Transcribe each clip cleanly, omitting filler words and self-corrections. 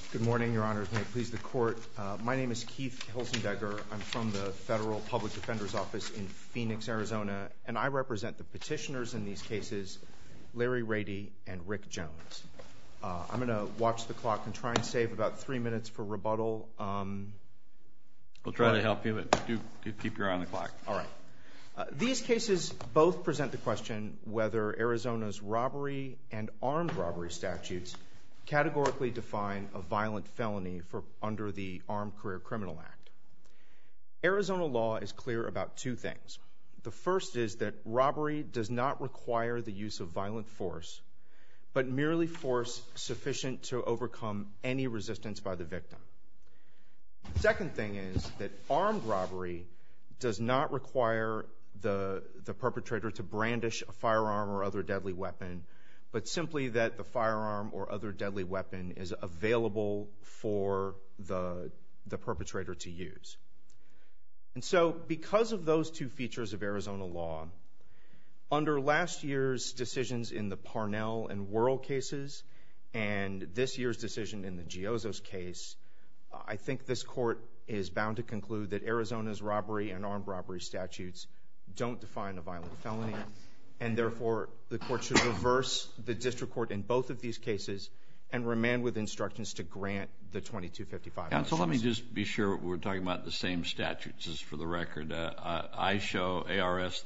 Good morning, Your Honors. May it please the Court. My name is Keith Hilsendegger. I'm from the Federal Public Defender's Office in Phoenix, Arizona, and I represent the petitioners in these cases, Larry Rady and Rick Jones. I'm going to watch the clock and try and save about 3 minutes for rebuttal. We'll try to help you, but do keep your eye on the clock. All right. These cases both present the question whether Arizona's robbery and armed robbery statutes categorically define a violent felony under the Armed Career Criminal Act. Arizona law is clear about two things. The first is that robbery does not require the use of violent force, but merely force sufficient to overcome any resistance by the victim. The second thing is that armed robbery does not require the perpetrator to brandish a firearm or other deadly weapon, but simply that the firearm or other deadly weapon is available for the perpetrator to use. And so, because of those two features of Arizona law, under last year's decisions in the Parnell and Wuerl cases, and this year's decision in the Giozzo's case, I think this Court is bound to conclude that Arizona's robbery and armed robbery statutes don't define a violent felony, and therefore the Court should reverse the district court in both of these cases and remand with instructions to grant the 2255. Counsel, let me just be sure we're talking about the same statutes, just for the record. I show ARS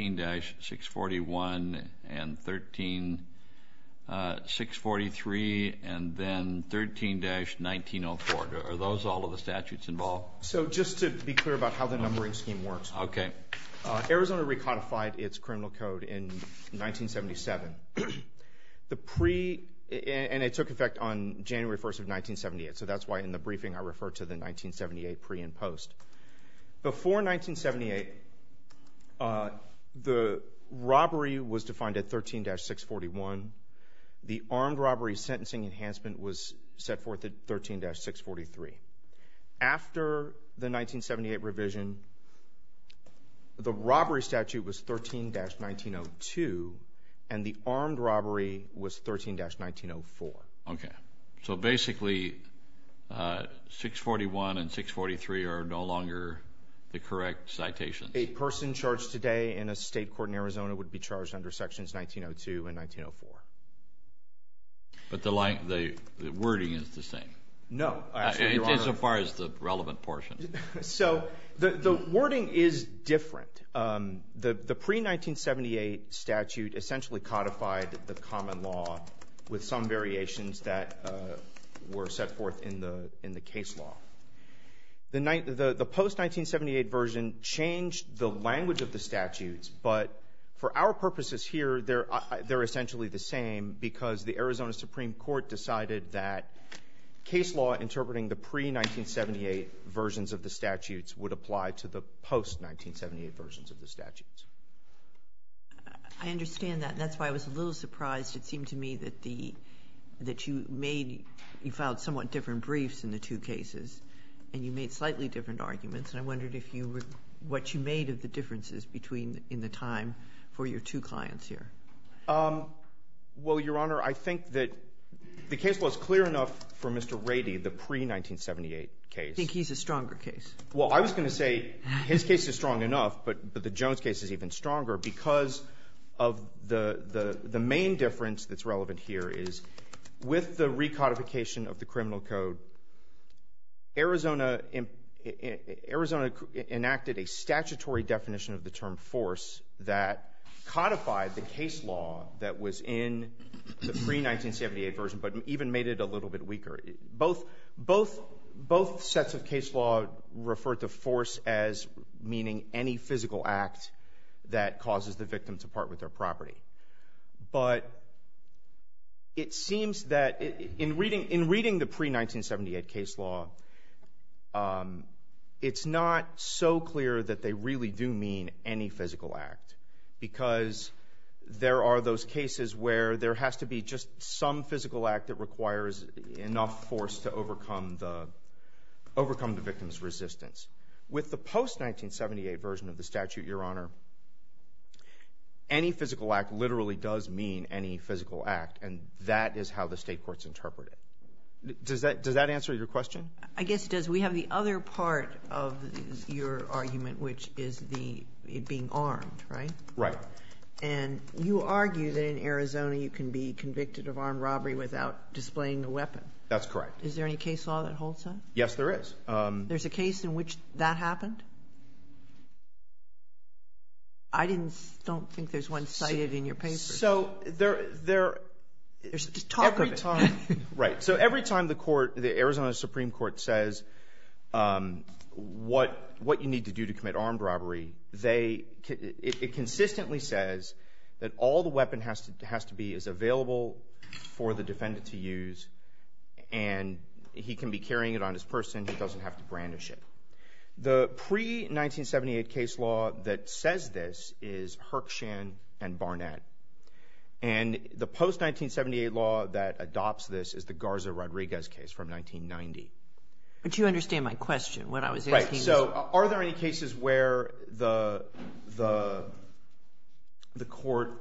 13-641 and 13-643 and then 13-1904. Are those all of the statutes involved? So just to be clear about how the numbering scheme works. Okay. Arizona recodified its criminal code in 1977. And it took effect on January 1st of 1978, so that's why in the briefing I refer to the 1978 pre and post. Before 1978, the robbery was defined at 13-641. The armed robbery sentencing enhancement was set forth at 13-643. After the 1978 revision, the robbery statute was 13-1902, and the armed robbery was 13-1904. Okay. So basically, 641 and 643 are no longer the correct citations. A person charged today in a state court in Arizona would be charged under sections 1902 and 1904. But the wording is the same. No. Insofar as the relevant portion. So the wording is different. The pre-1978 statute essentially codified the common law with some variations that were set forth in the case law. The post-1978 version changed the language of the statutes, but for our purposes here, they're essentially the same because the Arizona Supreme Court decided that case law interpreting the pre-1978 versions of the statutes would apply to the post-1978 versions of the statutes. I understand that, and that's why I was a little surprised. It seemed to me that you filed somewhat different briefs in the two cases, and you made slightly different arguments, and I wondered what you made of the differences in the time for your two clients here. Well, Your Honor, I think that the case law is clear enough for Mr. Rady, the pre-1978 case. I think he's a stronger case. Well, I was going to say his case is strong enough, but the Jones case is even stronger because of the main difference that's relevant here is with the recodification of the criminal code, Arizona enacted a statutory definition of the term force that codified the case law that was in the pre-1978 version, but even made it a little bit weaker. Both sets of case law refer to force as meaning any physical act that causes the victim to part with their property. But it seems that in reading the pre-1978 case law, it's not so clear that they really do mean any physical act, because there are those cases where there has to be just some physical act that requires enough force to overcome the victim's resistance. With the post-1978 version of the statute, Your Honor, any physical act literally does mean any physical act, and that is how the state courts interpret it. Does that answer your question? I guess it does. We have the other part of your argument, which is it being armed, right? Right. And you argue that in Arizona you can be convicted of armed robbery without displaying a weapon. That's correct. Is there any case law that holds that? Yes, there is. There's a case in which that happened? I don't think there's one cited in your papers. So there's just talk of it. Right. So every time the Arizona Supreme Court says what you need to do to commit armed robbery, it consistently says that all the weapon has to be is available for the defendant to use, and he can be carrying it on his person. He doesn't have to brandish it. The pre-1978 case law that says this is Herkshan and Barnett. And the post-1978 law that adopts this is the Garza-Rodriguez case from 1990. But you understand my question. What I was asking is... Right. So are there any cases where the court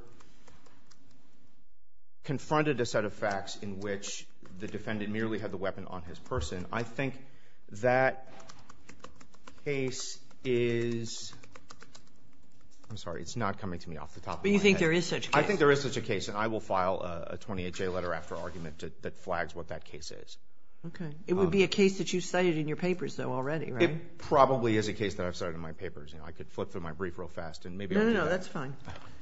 confronted a set of facts in which the defendant merely had the weapon on his person? I think that case is... I'm sorry, it's not coming to me off the top of my head. But you think there is such a case? I think there is such a case, and I will file a 28-J letter after argument that flags what that case is. Okay. It would be a case that you cited in your papers, though, already, right? It probably is a case that I've cited in my papers. I could flip through my brief real fast, and maybe I'll do that. No, that's fine.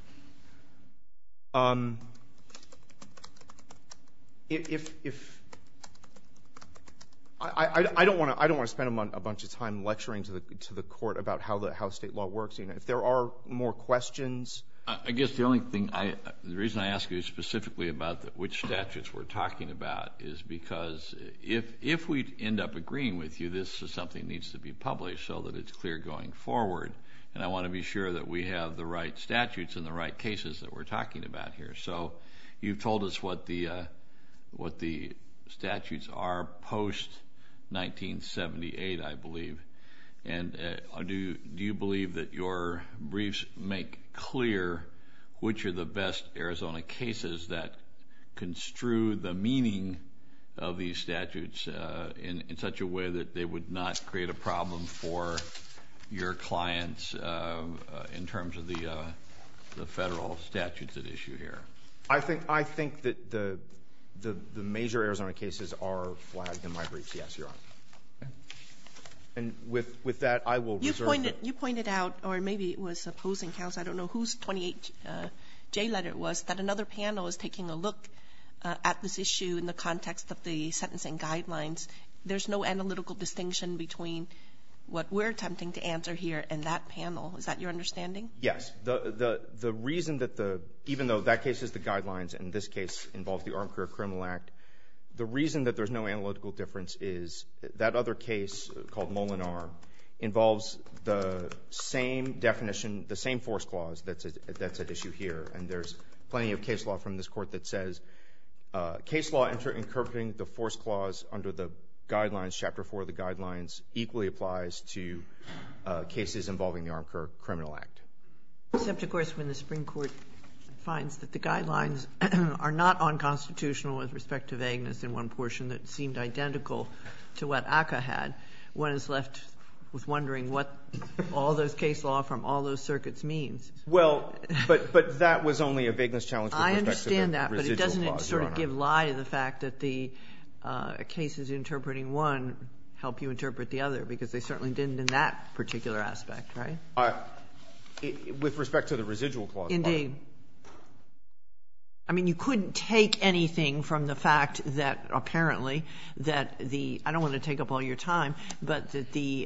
I don't want to spend a bunch of time lecturing to the court about how state law works. If there are more questions, I guess the only thing the reason I ask you specifically about which statutes we're talking about is because if we end up agreeing with you, this is something that needs to be published so that it's clear going forward. And I want to be sure that we have the right statutes and the right cases that we're talking about here. So you've told us what the statutes are post 1978, I believe. And do you believe that your briefs make clear which are the best Arizona cases that construe the meaning of these statutes in such a way that they would not create a problem for your clients in terms of the federal statutes at issue here? I think that the major Arizona cases are flagged in my briefs, yes, Your Honor. And with that, I will reserve... You pointed out, or maybe it was opposing counsel, I don't know whose 28J letter it was, that another panel is taking a look at this issue in the context of the sentencing guidelines. There's no analytical distinction between what we're attempting to answer here and that panel. Is that your understanding? Yes. The reason that even though that case is the guidelines and this case involves the Armed Career Criminal Act, the reason that there's no analytical difference is that other case called Molinar involves the same definition, the same force clause that's at issue here. And there's plenty of case law from this court that says case law interpreting the force clause under the guidelines, Chapter 4 of the guidelines, equally applies to cases involving the Armed Career Criminal Act. Except, of course, when the Supreme Court finds that the guidelines are not unconstitutional with respect to vagueness in one portion that seemed identical to what ACCA had, one is left with wondering what all those case law from all those circuits means. Well, but that was only a vagueness challenge with respect to the residual clause, I understand that, but it doesn't sort of give lie to the fact that the cases interpreting one help you interpret the other, because they certainly didn't in that particular aspect, right? With respect to the residual clause. Indeed. I mean, you couldn't take anything from the fact that apparently that I don't want to take up all your time, but that the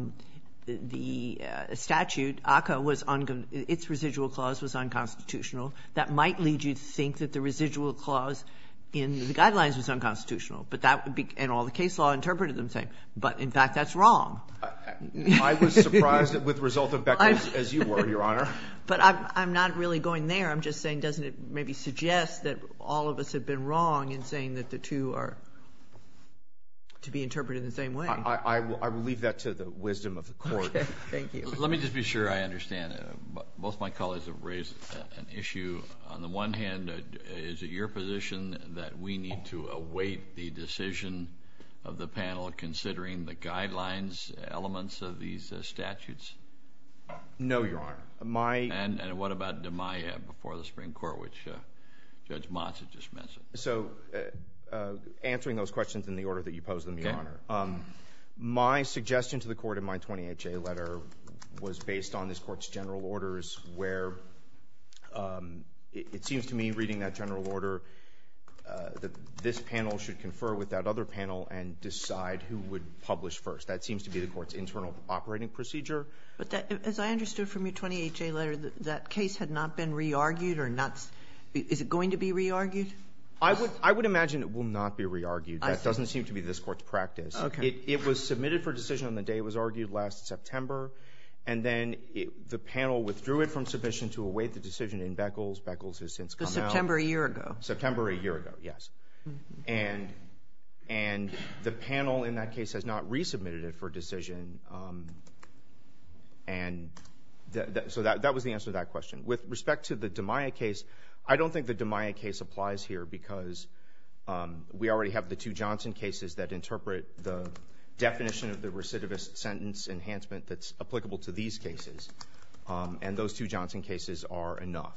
statute, ACCA, its residual clause was unconstitutional. That might lead you to think that the residual clause in the guidelines was unconstitutional, but that would be, and all the case law interpreted them the same. But, in fact, that's wrong. I was surprised with the result of Beckles as you were, Your Honor. But I'm not really going there. I'm just saying, doesn't it maybe suggest that all of us have been wrong in saying that the two are? to be interpreted in the same way. I will leave that to the wisdom of the court. Okay, thank you. Let me just be sure I understand. Both my colleagues have raised an issue. On the one hand, is it your position that we need to await the decision of the panel considering the guidelines elements of these statutes? No, Your Honor. And what about DiMaia before the Supreme Court, which Judge Motz had just mentioned? So answering those questions in the order that you posed them, Your Honor. My suggestion to the court in my 28-J letter was based on this court's general orders where it seems to me, reading that general order, that this panel should confer with that other panel and decide who would publish first. That seems to be the court's internal operating procedure. But as I understood from your 28-J letter, that case had not been re-argued or not. Is it going to be re-argued? I would imagine it will not be re-argued. That doesn't seem to be this court's practice. Okay. It was submitted for decision on the day it was argued last September, and then the panel withdrew it from submission to await the decision in Beckles. Beckles has since come out. September a year ago. September a year ago, yes. Mm-hmm. And the panel in that case has not resubmitted it for decision. So that was the answer to that question. With respect to the DiMaia case, I don't think the DiMaia case applies here because we already have the two Johnson cases that interpret the definition of the recidivist sentence enhancement that's applicable to these cases. And those two Johnson cases are enough.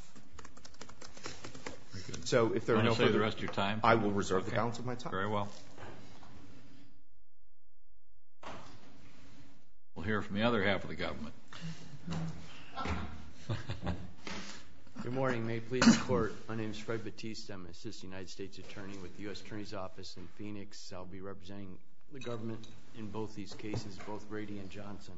Very good. So if there are no further... the rest of your time? I will reserve the balance of my time. Very well. We'll hear from the other half of the government. Good morning. May it please the Court. My name is Fred Batista. I'm an Assistant United States Attorney with the U.S. Attorney's Office in Phoenix. I'll be representing the government in both these cases, both Grady and Johnson.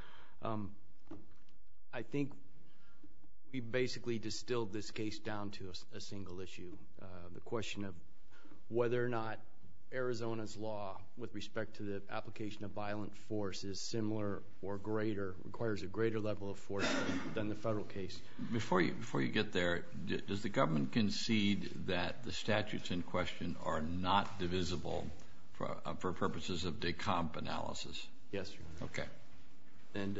I think we basically distilled this case down to a single issue, the question of whether or not Arizona's law with respect to the application of violent force is similar or greater, requires a greater level of force than the federal case. Before you get there, does the government concede that the statutes in question are not divisible for purposes of decomp analysis? Yes, Your Honor. Okay. And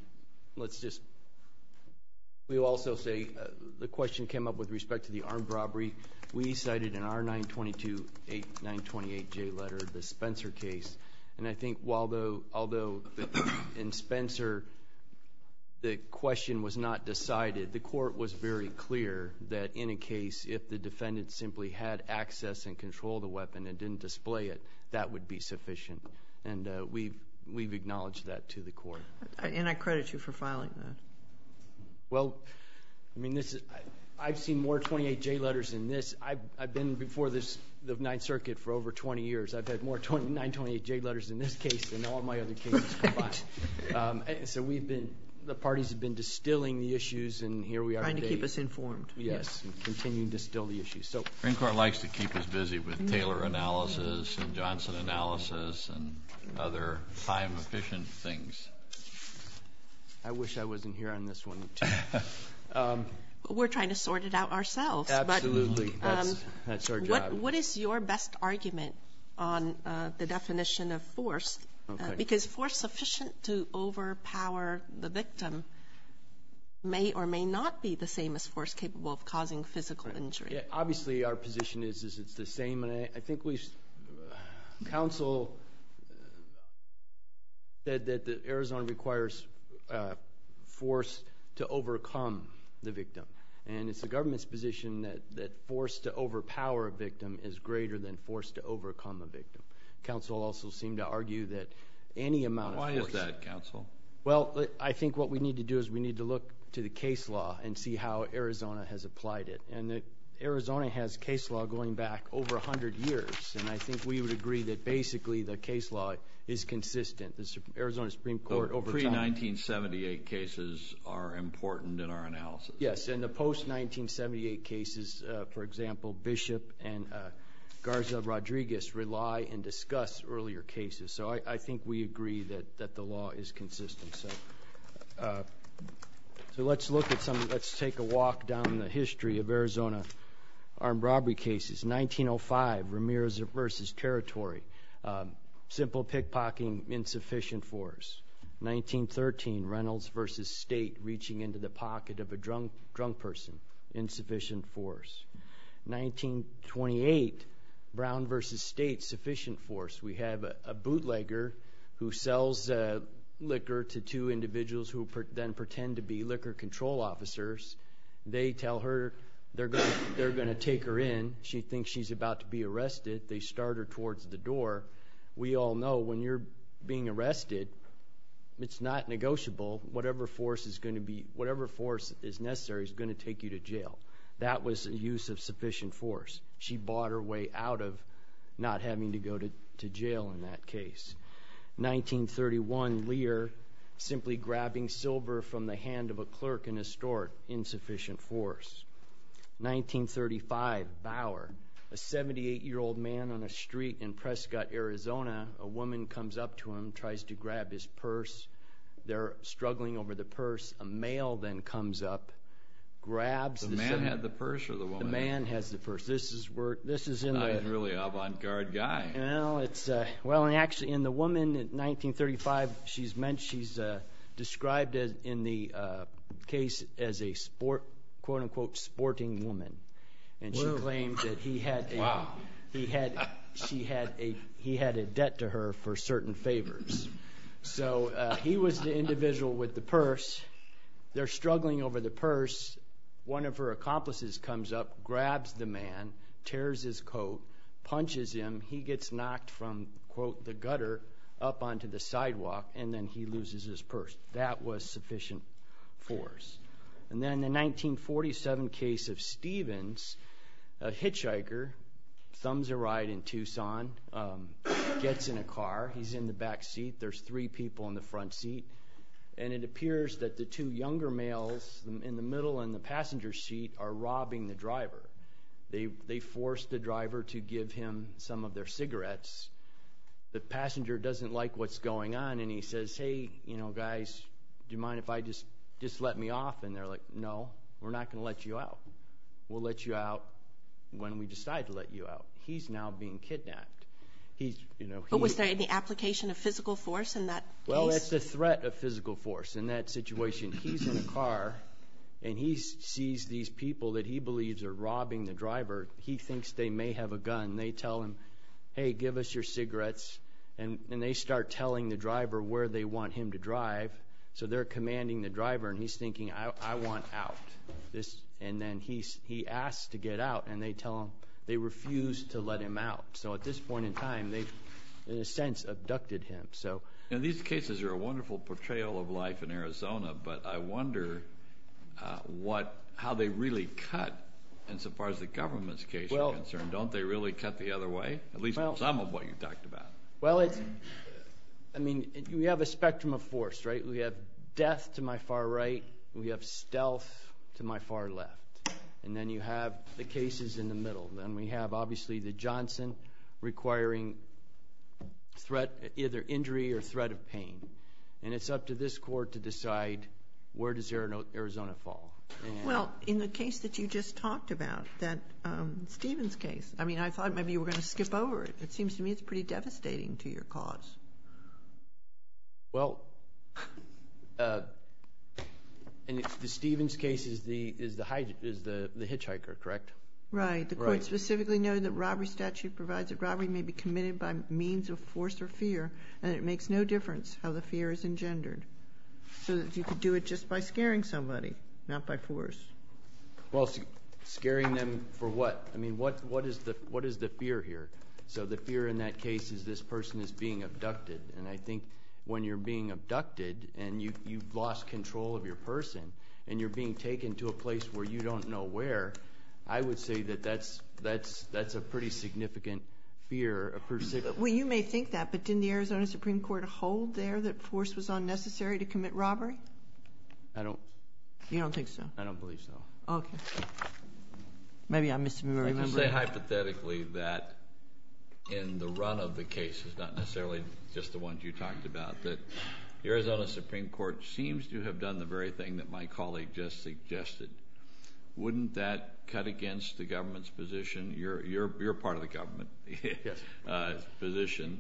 we'll also say the question came up with respect to the armed robbery. We cited in our 928J letter the Spencer case. And I think although in Spencer the question was not decided, the court was very clear that in a case if the defendant simply had access and control of the weapon and didn't display it, that would be sufficient. And we've acknowledged that to the court. And I credit you for filing that. Well, I mean, I've seen more 28J letters than this. I've been before the Ninth Circuit for over 20 years. I've had more 928J letters in this case than all my other cases combined. So the parties have been distilling the issues, and here we are today. Trying to keep us informed. Yes, and continuing to distill the issues. So Supreme Court likes to keep us busy with Taylor analysis and Johnson analysis and other time-efficient things. I wish I wasn't here on this one, too. We're trying to sort it out ourselves. Absolutely. That's our job. What is your best argument on the definition of force? Okay. Because force sufficient to overpower the victim may or may not be the same as force capable of causing physical injury. Yeah, obviously, our position is it's the same, and I think counsel said that Arizona requires force to overcome the victim. And it's the government's position that force to overpower a victim is greater than force to overcome a victim. Counsel also seemed to argue that any amount of force... Why is that, counsel? Well, I think what we need to do is we need to look to the case law and see how Arizona has applied it. And Arizona has case law going back over 100 years, and I think we would agree that basically the case law is consistent. The Arizona Supreme Court over time... Pre-1978 cases are important in our analysis. Yes, and the post-1978 cases, for example, Bishop and Garza Rodriguez rely and discuss earlier cases. So I think we agree that the law is consistent. So let's look at let's take a walk down the history of Arizona armed robbery cases. 1905, Ramirez versus Territory. Simple pickpocketing, insufficient force. 1913, Reynolds versus State, reaching into the pocket of a drunk person, insufficient force. 1928, Brown versus State, sufficient force. We have a bootlegger who sells liquor to two individuals who then pretend to be liquor control officers. They tell her they're going to take her in. She thinks she's about to be arrested. They start her towards the door. We all know when you're being arrested, it's not negotiable. Whatever force is necessary is going to take you to jail. That was a use of sufficient force. She bought her way out of not having to go to jail in that case. 1931, Lear, simply grabbing silver from the hand of a clerk in a store, insufficient force. 1935, Bauer, a 78-year-old man on a street in Prescott, Arizona. A woman comes up to him, tries to grab his purse. They're struggling over the purse. A male then comes up, grabs the man had the purse, or the woman? The man has the purse. This is in the... He's a really avant-garde guy. Well, and actually in the woman in 1935, she's described as in the case as a quote unquote sporting woman, and she claimed that he had a debt to her for certain favors. So he was the individual with the purse. They're struggling over the purse. One of her accomplices comes up, grabs the man, tears his coat, punches him. He gets knocked from, quote, the gutter up onto the sidewalk, and then he loses his purse. That was sufficient force. And then the 1947 case of Stevens, a hitchhiker, thumbs a ride in Tucson, gets in a car. He's in the back seat. There's 3 people in the front seat. And it appears that the 2 younger males in the middle and the passenger seat are robbing the driver. They force the driver to give him some of their cigarettes. The passenger doesn't like what's going on, and he says, hey, guys, do you mind if I just let me off? And they're like, no, we're not going to let you out. We'll let you out when we decide to let you out. He's now being kidnapped. But was there any application of physical force in that case? Well, that's the threat of physical force in that situation. He's in a car, and he sees these people that he believes are robbing the driver. He thinks they may have a gun. They tell him, hey, give us your cigarettes. And they start telling the driver where they want him to drive. So they're commanding the driver, and he's thinking, I want out. And then he asks to get out, and they tell him, they refuse to let him out. So at this point in time, they've, in a sense, abducted him. So these cases are a wonderful portrayal of life in Arizona, but I wonder how they really cut insofar as the government's case is concerned. Don't they really cut the other way? At least some of what you talked about. Well, we have a spectrum of force, right? We have death to my far right. We have stealth to my far left. And then you have the cases in the middle. Then we have, obviously, the Johnson requiring threat, either injury or threat of pain. And it's up to this court to decide where does Arizona fall. Well, in the case that you just talked about, that Stevens case, I thought maybe you were going to skip over it. It seems to me it's pretty devastating to your cause. Well, and the Stevens case is the hitchhiker, correct? Right. The court specifically noted that robbery statute provides that robbery may be committed by means of force or fear, and it makes no difference how the fear is engendered. So that you could do it just by scaring somebody, not by force. Well, scaring them for what? What is the fear here? So the fear in that case is this person is being abducted, and I think when you're being abducted and you've lost control of your person and you're being taken to a place where you don't know where, I would say that's a pretty significant fear. Well, you may think that, but didn't the Arizona Supreme Court hold there that force was unnecessary to commit robbery? You don't think so? I don't believe so. Okay. Maybe I misremember. I can say hypothetically that in the run of the cases, not necessarily just the ones you talked about, that the Arizona Supreme Court seems to have done the very thing that my colleague just suggested. Wouldn't that cut against the government's position? You're part of the government yes. Position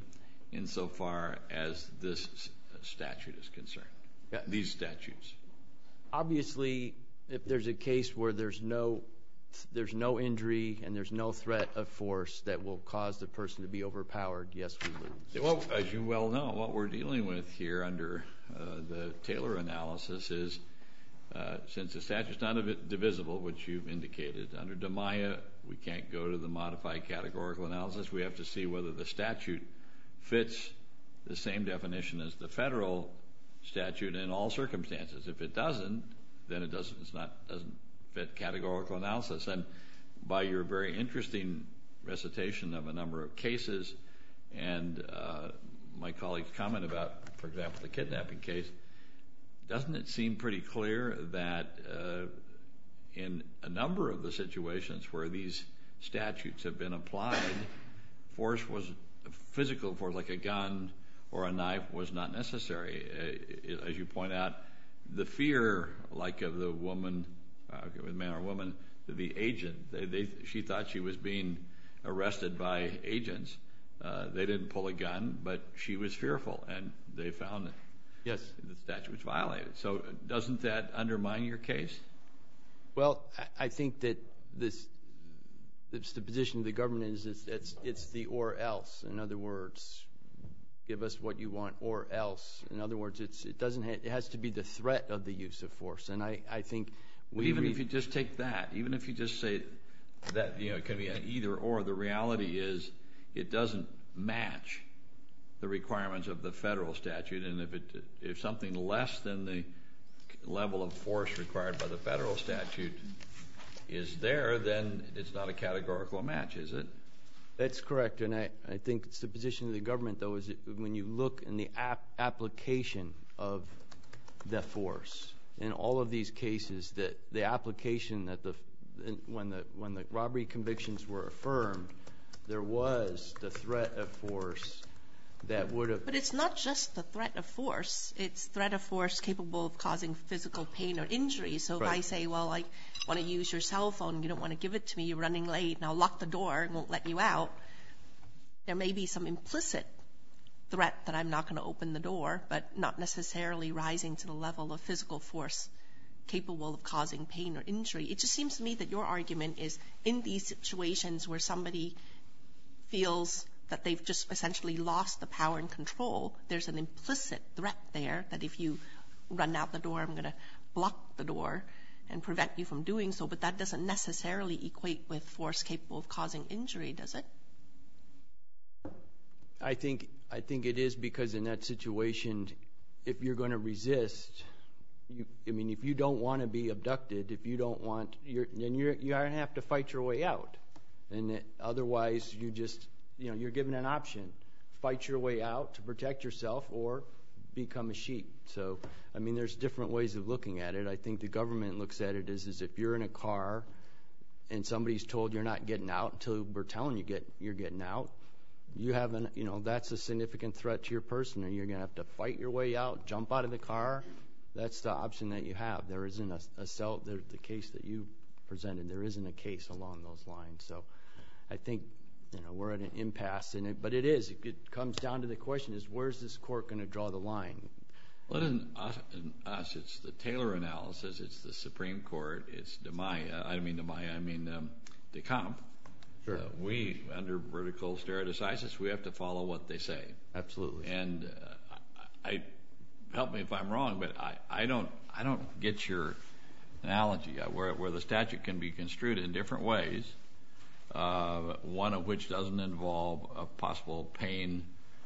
insofar as this statute is concerned, these statutes? Obviously, if there's a case where there's no injury and there's no threat of force that will cause the person to be overpowered, yes, we lose. Well, as you well know, what we're dealing with here under the Taylor analysis is, since the statute's not divisible, which you've indicated, under DiMaia, we can't go to the modified categorical analysis. We have to see whether the statute fits the same definition as the federal statute in all circumstances. If it doesn't, then it doesn't fit categorical analysis. And by your very interesting recitation of a number of cases and my colleague's comment about, for example, the kidnapping case, doesn't it seem pretty clear that in a number of the situations where these statutes have been applied, physical force like a gun or a knife was not necessary? As you point out, the fear, like of the woman, man or woman, the agent, she thought she was being arrested by agents. They didn't pull a gun, but she was fearful, and they found the statute was violated. So doesn't that undermine your case? Well, I think that the position of the government is it's the or else. In other words, give us what you want or else. In other words, it has to be the threat of the use of force. And I think even if you just take that, even if you just say that it can be an either or, the reality is it doesn't match the requirements of the federal statute. And if something less than the level of force required by the federal statute is there, then it's not a categorical match, is it? That's correct, and I think it's the position of the government, though, is when you look in the application of the force, in all of these cases, that the application that when the robbery convictions were affirmed, there was the threat of force that would have... But it's not just the threat of force. It's threat of force capable of causing physical pain or injury. So if I say, well, I want to use your cell phone, you don't want to give it to me, you're running late, and I'll lock the door and won't let you out, there may be some implicit threat that I'm not going to open the door, but not necessarily rising to the level of physical force capable of causing pain or injury. It just seems to me that your argument is in these situations where somebody feels that they've just essentially lost the power and control, there's an implicit threat there that if you run out the door, I'm going to block the door and prevent you from doing so, but that doesn't necessarily equate with force capable of causing injury, does it? I think it is, because in that situation, if you're going to resist, if you don't want to be abducted, if you don't want, then you're going to have to fight your way out, and otherwise you're given an option: fight your way out to protect yourself, or become a sheep. So, there's different ways of looking at it. I think the government looks at it as if you're in a car and somebody's told you're not getting out until we're telling you you're getting out. You have that's a significant threat to your person, and you're going to have to fight your way out, jump out of the car. That's the option that you have. There isn't the case that you presented. There isn't a case along those lines. So, I think we're at an impasse in it, but it comes down to the question is, where's this court going to draw the line? Well, it isn't us. It's the Taylor analysis. It's the Supreme Court. It's DiCamp. Sure. We, under vertical stare decisis, we have to follow what they say. Absolutely. And help me if I'm wrong, but I don't get your analogy where the statute can be construed in different ways, one of which doesn't involve a possible pain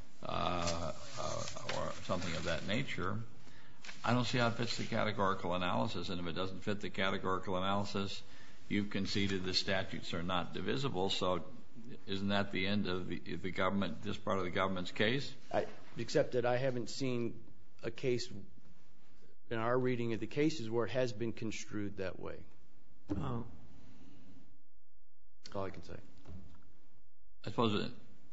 or something of that nature. I don't see how it fits the categorical analysis, and if it doesn't fit the categorical analysis, you've conceded the statutes are not divisible. So isn't that the end of the government, this part of the government's case? Except that I haven't seen a case in our reading of the cases where it has been construed that way. Oh. That's all I can say. I suppose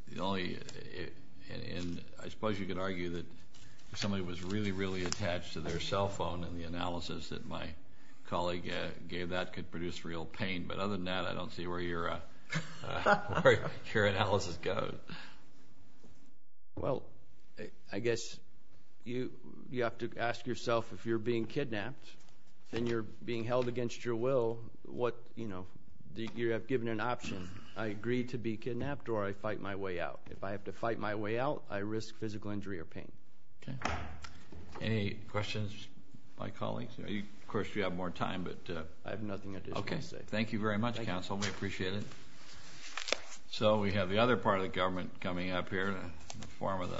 I suppose you could argue that if somebody was really, really attached to their cell phone, and the analysis that my colleague gave that could produce real pain. But other than that, I don't see where your analysis goes. Well, I guess you have to ask yourself, if you're being kidnapped, then you're being held against your will. You have given an option. I agree to be kidnapped, or I fight my way out. If I have to fight my way out, I risk physical injury or pain. Okay. Any questions, my colleagues? Of course, you have more time, but... I have nothing additional to say. Thank you very much, counsel. We appreciate it. So we have the other part of the government coming up here in the form of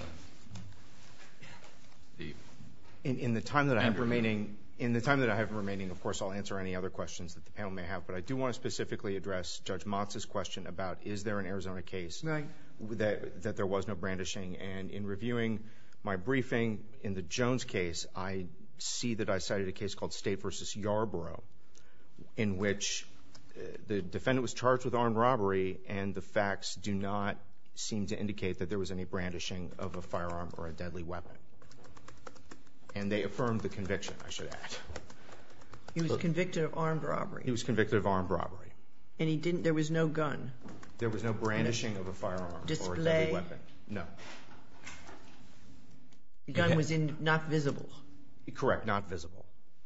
the... In the time that I have remaining, of course, I'll answer any other questions that the panel may have, but I do want to specifically address Judge Motz's question about, is there an Arizona case that there was no brandishing? And in reviewing my briefing in the Jones case, I see that I cited a case called State v. Yarborough, in which the defendant was charged with armed robbery, and the facts do not seem to indicate that there was any brandishing of a firearm or a deadly weapon. And they affirmed the conviction, I should add. He was convicted of armed robbery. He was convicted of armed robbery. And there was no gun? There was no brandishing of a firearm or a deadly weapon. No. The gun was not visible? Correct, not visible.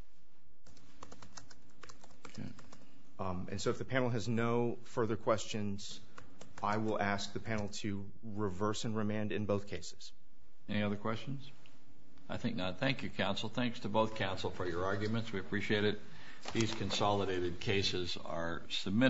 And so if the panel has no further questions, I will ask the panel to reverse and remand in both cases. Any other questions? I think not. Thank you, counsel. Thanks to both counsel for your arguments. We appreciate it. These consolidated cases are submitted.